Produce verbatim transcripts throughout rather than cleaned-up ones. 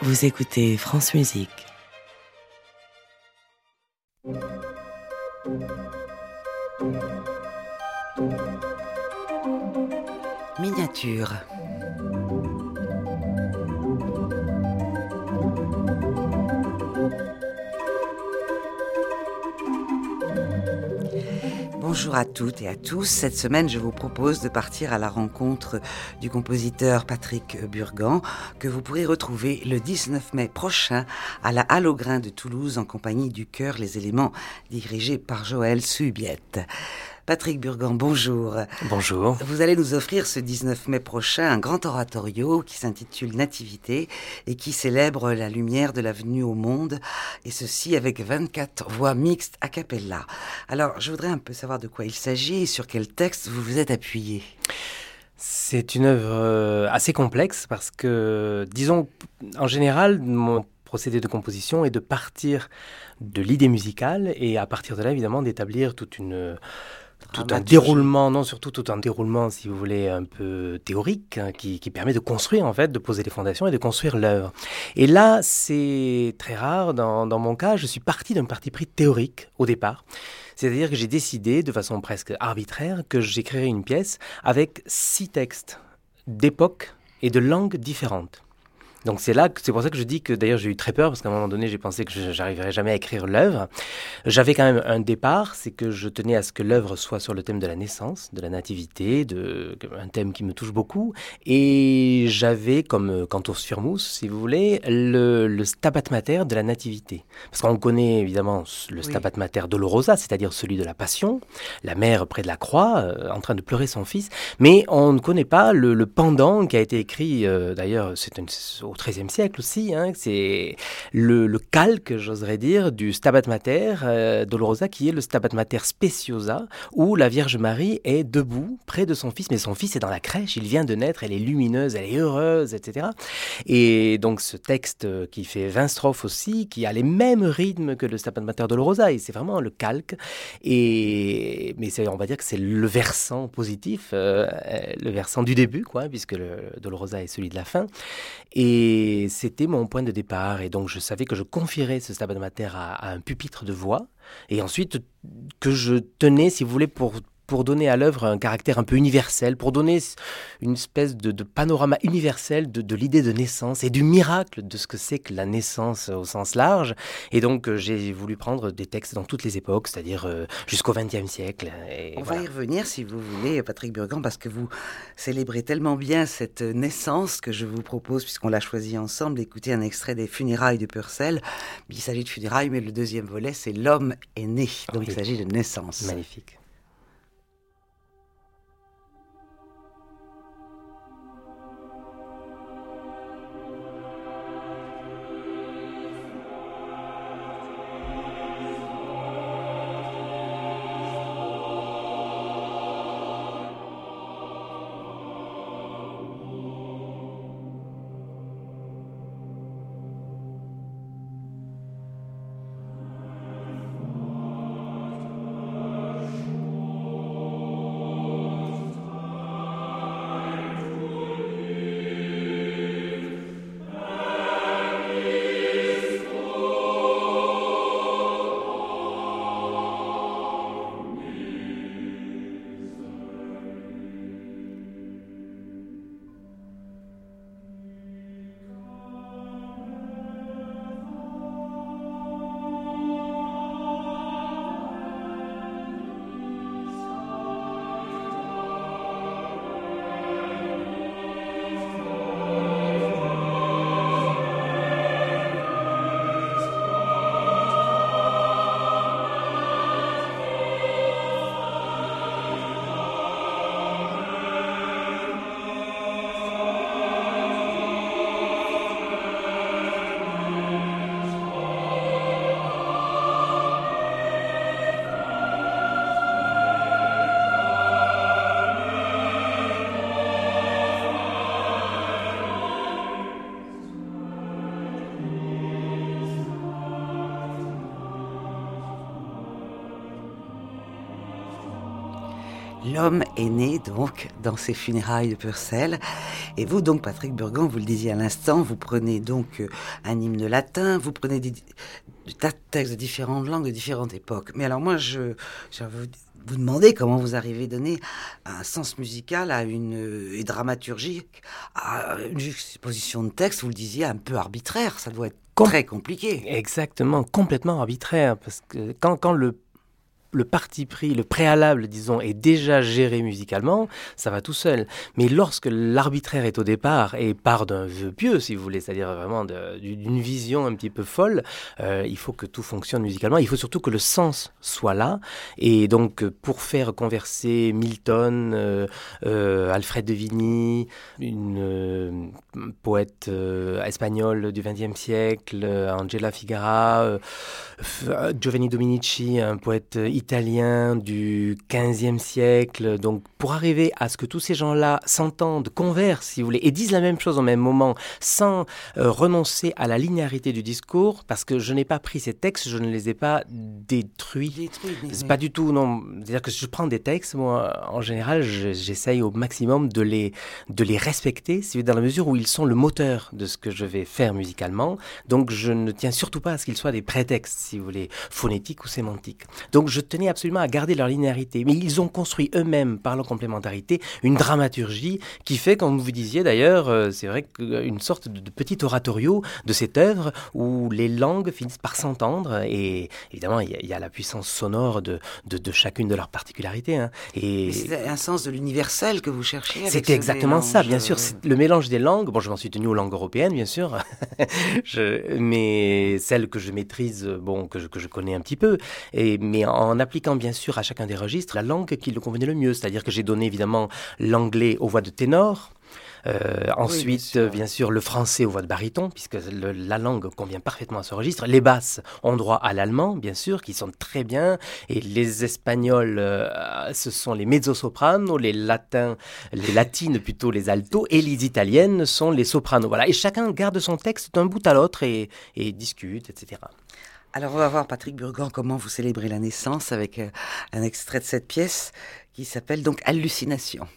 Vous écoutez France Musique. Miniature. Bonjour à toutes et à tous. Cette semaine, je vous propose de partir à la rencontre du compositeur Patrick Burgan, que vous pourrez retrouver le dix-neuf mai prochain à la Halle aux Grains de Toulouse en compagnie du chœur Les Éléments, dirigé par Joël Subiette. Patrick Burgan, bonjour. Bonjour. Vous allez nous offrir ce dix-neuf mai prochain un grand oratorio qui s'intitule Nativité et qui célèbre la lumière de la venue au monde, et ceci avec vingt-quatre voix mixtes a cappella. Alors, je voudrais un peu savoir de quoi il s'agit et sur quel texte vous vous êtes appuyé. C'est une œuvre assez complexe parce que, disons, en général, mon procédé de composition est de partir de l'idée musicale et à partir de là, évidemment, d'établir toute une... tout un déroulement, non, surtout tout un déroulement, si vous voulez, un peu théorique, hein, qui, qui permet de construire, en fait, de poser les fondations et de construire l'œuvre. Et là, c'est très rare. Dans, dans mon cas, je suis parti d'un parti pris théorique au départ. C'est-à-dire que j'ai décidé, de façon presque arbitraire, que j'écrirais une pièce avec six textes d'époques et de langues différentes. Donc c'est là, c'est pour ça que je dis que d'ailleurs j'ai eu très peur parce qu'à un moment donné j'ai pensé que je n'arriverais jamais à écrire l'œuvre. J'avais quand même un départ, c'est que je tenais à ce que l'œuvre soit sur le thème de la naissance, de la nativité, de, un thème qui me touche beaucoup. Et j'avais, comme Cantus Firmus, si vous voulez, le, le Stabat Mater de la nativité. Parce qu'on connaît évidemment le Stabat oui. Mater Dolorosa, c'est-à-dire celui de la Passion, la mère près de la croix, euh, en train de pleurer son fils. Mais on ne connaît pas le, le pendant qui a été écrit, euh, d'ailleurs c'est une... au treizième siècle aussi, hein, c'est le, le calque, j'oserais dire, du Stabat Mater euh, Dolorosa, qui est le Stabat Mater Speciosa, où la Vierge Marie est debout, près de son fils, mais son fils est dans la crèche, il vient de naître, elle est lumineuse, elle est heureuse, et cetera. Et donc ce texte qui fait vingt strophes aussi, qui a les mêmes rythmes que le Stabat Mater Dolorosa, et c'est vraiment le calque, et... mais c'est, on va dire que c'est le versant positif, euh, le versant du début, quoi, puisque le Dolorosa est celui de la fin. Et c'était mon point de départ. Et donc, je savais que je confierais ce Stabat Mater à, à un pupitre de voix. Et ensuite, que je tenais, si vous voulez, pour, pour donner à l'œuvre un caractère un peu universel, pour donner une espèce de, de panorama universel de, de l'idée de naissance et du miracle de ce que c'est que la naissance au sens large. Et donc, euh, j'ai voulu prendre des textes dans toutes les époques, c'est-à-dire euh, jusqu'au vingtième siècle. Et On voilà. va y revenir, si vous voulez, Patrick Burgan, parce que vous célébrez tellement bien cette naissance que je vous propose, puisqu'on l'a choisi ensemble, d'écouter un extrait des Funérailles de Purcell. Il s'agit de funérailles, mais le deuxième volet, c'est L'homme est né. Donc, oui. Il s'agit de naissance. Magnifique. L'homme est né donc dans ces funérailles de Purcell. Et vous donc, Patrick Burgan, vous le disiez à l'instant, vous prenez donc un hymne latin, vous prenez des, des tas de textes de différentes langues, de différentes époques. Mais alors moi, je, je vous, vous demandez comment vous arrivez à donner un sens musical à une, une dramaturgie, à une juxtaposition de textes, vous le disiez, un peu arbitraire. Ça doit être Com- très compliqué. Exactement, complètement arbitraire. Parce que quand, quand le le parti pris, le préalable, disons, est déjà géré musicalement, ça va tout seul. Mais lorsque l'arbitraire est au départ et part d'un vœu pieux, si vous voulez, c'est-à-dire vraiment de, d'une vision un petit peu folle, euh, il faut que tout fonctionne musicalement. Il faut surtout que le sens soit là. Et donc, pour faire converser Milton, euh, euh, Alfred de Vigny, une euh, poète euh, espagnole du vingtième siècle, Angela Figueira, euh, Giovanni Dominici, un poète italien du quinzième siècle. Donc, pour arriver à ce que tous ces gens-là s'entendent, conversent, si vous voulez, et disent la même chose au même moment, sans euh, renoncer à la linéarité du discours, parce que je n'ai pas pris ces textes, je ne les ai pas détruits. Détruits, mais C'est oui. pas du tout, non. C'est-à-dire que si je prends des textes, moi, en général, je, j'essaye au maximum de les, de les respecter, si vous voulez, dans la mesure où ils sont le moteur de ce que je vais faire musicalement. Donc, je ne tiens surtout pas à ce qu'ils soient des prétextes, si vous voulez, phonétiques ou sémantiques. Donc, je tenais absolument à garder leur linéarité. Mais ils ont construit eux-mêmes, par leur complémentarité, une dramaturgie qui fait, comme vous disiez d'ailleurs, euh, c'est vrai qu'une sorte de, de petit oratorio de cette œuvre où les langues finissent par s'entendre. Et évidemment, il y, y a la puissance sonore de, de, de chacune de leurs particularités. Hein. Et c'est un sens de l'universel que vous cherchez avec C'était exactement mélange. ça, bien sûr. C'est le mélange des langues. Bon, je m'en suis tenu aux langues européennes, bien sûr. je, mais celles que je maîtrise, bon, que je, que je connais un petit peu. Et, mais en appliquant, bien sûr, à chacun des registres, la langue qui le convenait le mieux. C'est-à-dire que j'ai donné, évidemment, l'anglais aux voix de ténor. Euh, ensuite, oui, bien sûr. bien sûr, le français aux voix de baryton, puisque le, la langue convient parfaitement à ce registre. Les basses ont droit à l'allemand, bien sûr, qui sont très bien. Et les espagnols, euh, ce sont les mezzo-sopranos, les latins, les latines plutôt, les altos, et les italiennes sont les sopranos. Voilà. Et chacun garde son texte d'un bout à l'autre et, et discute, et cetera. Alors, on va voir, Patrick Burgan, comment vous célébrez la naissance avec euh, un extrait de cette pièce qui s'appelle donc Hallucination.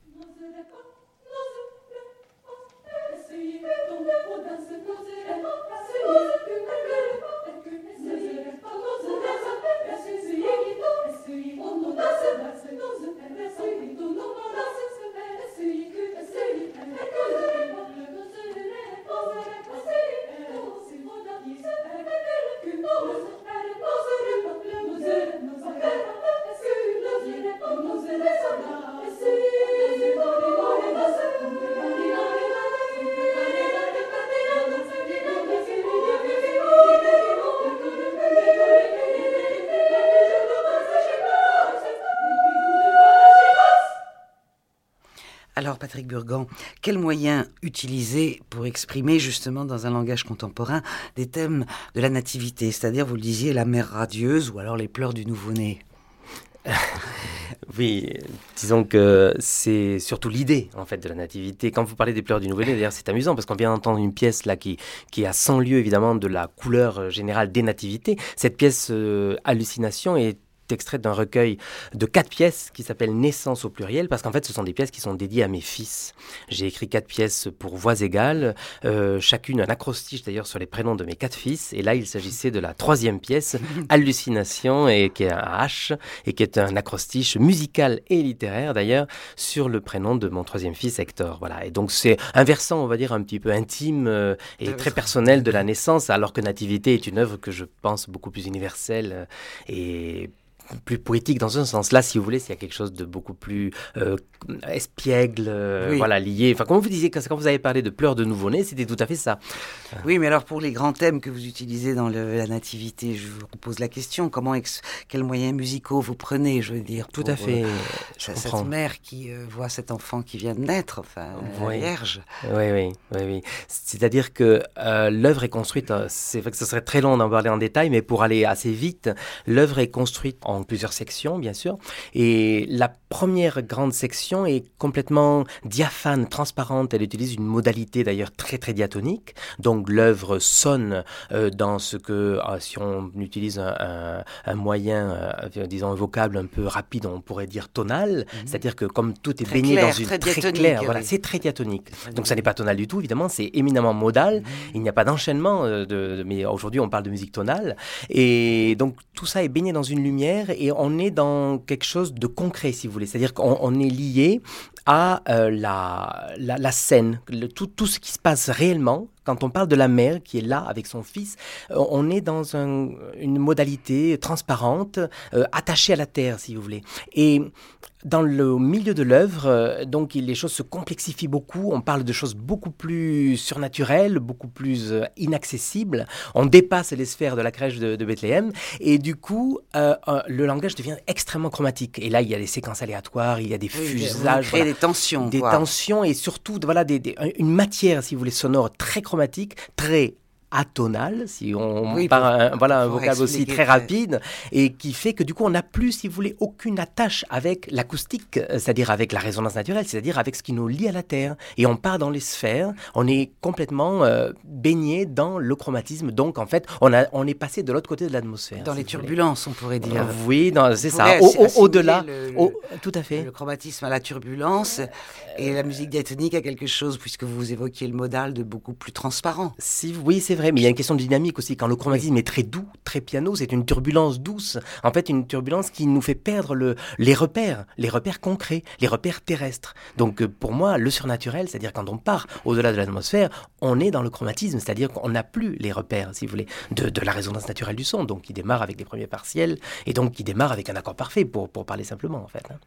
Alors, Patrick Burgan, quels moyens utiliser pour exprimer justement dans un langage contemporain des thèmes de la nativité, c'est-à-dire, vous le disiez, la mère radieuse ou alors les pleurs du nouveau-né? Oui, disons que c'est surtout l'idée en fait de la nativité. Quand vous parlez des pleurs du nouveau-né, d'ailleurs c'est amusant parce qu'on vient d'entendre une pièce là qui, qui a cent lieues évidemment de la couleur générale des nativités. Cette pièce euh, Hallucination est extrait d'un recueil de quatre pièces qui s'appelle Naissance au pluriel, parce qu'en fait ce sont des pièces qui sont dédiées à mes fils. J'ai écrit quatre pièces pour voix égales, euh, chacune un acrostiche d'ailleurs sur les prénoms de mes quatre fils, et là il s'agissait de la troisième pièce, Hallucination, et qui est un H, et qui est un acrostiche musical et littéraire d'ailleurs, sur le prénom de mon troisième fils Hector. Voilà. Et donc c'est un versant, on va dire, un petit peu intime euh, et très personnel de la naissance, alors que Nativité est une œuvre que je pense beaucoup plus universelle euh, et plus poétique dans un sens. Là, si vous voulez, il y a quelque chose de beaucoup plus euh, espiègle, euh, oui. voilà, lié. Enfin, comme vous disiez, quand vous avez parlé de pleurs de nouveau-né, c'était tout à fait ça. Oui, mais alors pour les grands thèmes que vous utilisez dans le, la nativité, je vous pose la question, comment, ex- quels moyens musicaux vous prenez, je veux dire, tout pour, à fait. Euh, cette mère qui euh, voit cet enfant qui vient de naître, enfin, oui. la Vierge. Oui, oui, oui, oui. C'est-à-dire que euh, l'œuvre est construite, c'est vrai que ce serait très long d'en parler en détail, mais pour aller assez vite, l'œuvre est construite en en plusieurs sections, bien sûr. Et la première grande section est complètement diaphane, transparente. Elle utilise une modalité d'ailleurs très très diatonique. Donc l'œuvre sonne euh, dans ce que, euh, si on utilise un, un, un moyen, euh, disons un vocable un peu rapide, on pourrait dire tonal. Mmh. C'est-à-dire que comme tout est très baigné clair, dans une très, très claire, voilà, oui. c'est très diatonique. Très Donc ça n'est pas tonal du tout, évidemment, c'est éminemment modal. Mmh. Il n'y a pas d'enchaînement, de, de, mais aujourd'hui on parle de musique tonale. Et donc tout ça est baigné dans une lumière et on est dans quelque chose de concret, si vous voulez. C'est-à-dire qu'on on est lié à euh, la, la, la scène, le, tout, tout ce qui se passe réellement. Quand on parle de la mère qui est là avec son fils, euh, on est dans un, une modalité transparente, euh, attachée à la terre, si vous voulez. Et dans le milieu de l'œuvre, euh, donc les choses se complexifient beaucoup. On parle de choses beaucoup plus surnaturelles, beaucoup plus euh, inaccessibles. On dépasse les sphères de la crèche de, de Bethléem. Et du coup, euh, euh, le langage devient extrêmement chromatique. Et là, il y a des séquences aléatoires, il y a des oui, fusages. On crée voilà, des tensions. Des quoi. tensions et surtout voilà, des, des, une matière, si vous voulez, sonore très chromatique, très atonale, si on oui, part pour, un, voilà, un vocable aussi très très... rapide, et qui fait que du coup on n'a plus, si vous voulez, aucune attache avec l'acoustique, c'est-à-dire avec la résonance naturelle, c'est-à-dire avec ce qui nous lie à la Terre. Et on part dans les sphères, on est complètement euh, baigné dans le chromatisme, donc en fait on, a, on est passé de l'autre côté de l'atmosphère. Dans si les turbulences, on pourrait dire. Euh, oui, dans, c'est ça, au, au, au-delà, le, au, tout à fait. Le chromatisme à la turbulence, et la musique diatonique a quelque chose, puisque vous évoquiez le modal, de beaucoup plus transparent. Si, oui, c'est vrai, mais il y a une question de dynamique aussi. Quand le chromatisme oui. est très doux, très piano, c'est une turbulence douce. En fait, une turbulence qui nous fait perdre le, les repères, les repères concrets, les repères terrestres. Donc, pour moi, le surnaturel, c'est-à-dire quand on part au-delà de l'atmosphère, on est dans le chromatisme, c'est-à-dire qu'on n'a plus les repères, si vous voulez, de, de la résonance naturelle du son, donc qui démarre avec les premiers partiels, et donc qui démarre avec un accord parfait, pour, pour parler simplement, en fait. Hein.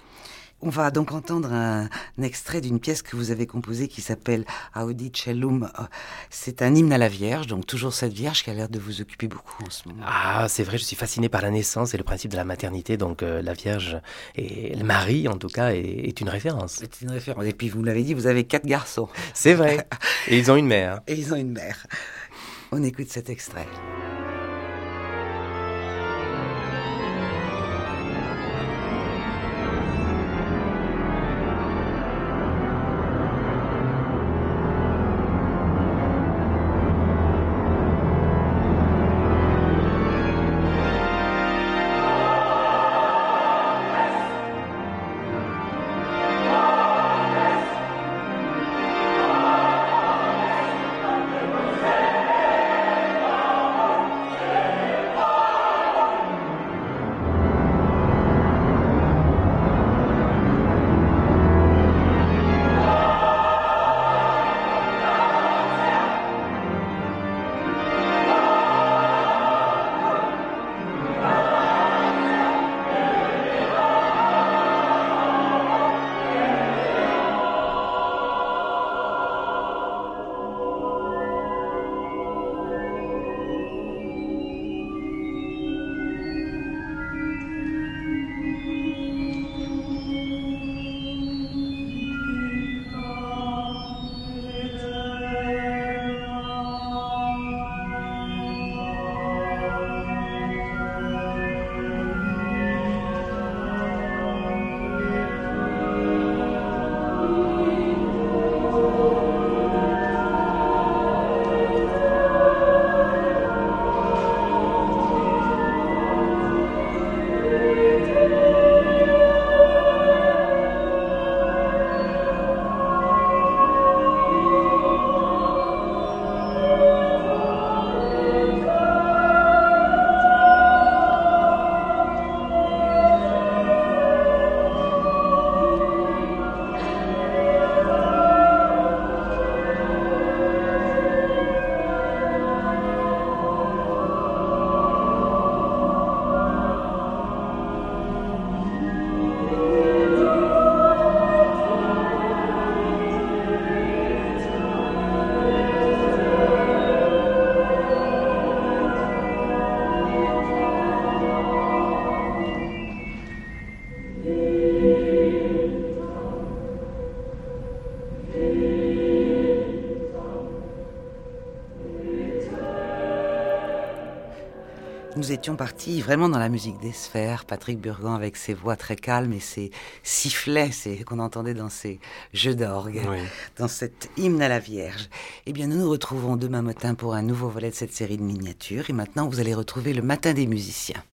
On va donc entendre un, un extrait d'une pièce que vous avez composée qui s'appelle Audi Cellum. C'est un hymne à la Vierge, donc toujours cette Vierge qui a l'air de vous occuper beaucoup en ce moment. Ah, c'est vrai, je suis fasciné par la naissance et le principe de la maternité, donc euh, la Vierge et Marie, en tout cas, est, est une référence. C'est une référence. Et puis vous l'avez dit, vous avez quatre garçons. C'est vrai. Et ils ont une mère. Et ils ont une mère. On écoute cet extrait. nous étions partis vraiment dans la musique des sphères. Patrick Burgan avec ses voix très calmes et ses sifflets c'est, qu'on entendait dans ses jeux d'orgue, oui. Dans cet hymne à la Vierge. Eh bien, nous nous retrouvons demain matin pour un nouveau volet de cette série de miniatures. Et maintenant, vous allez retrouver le Matin des musiciens.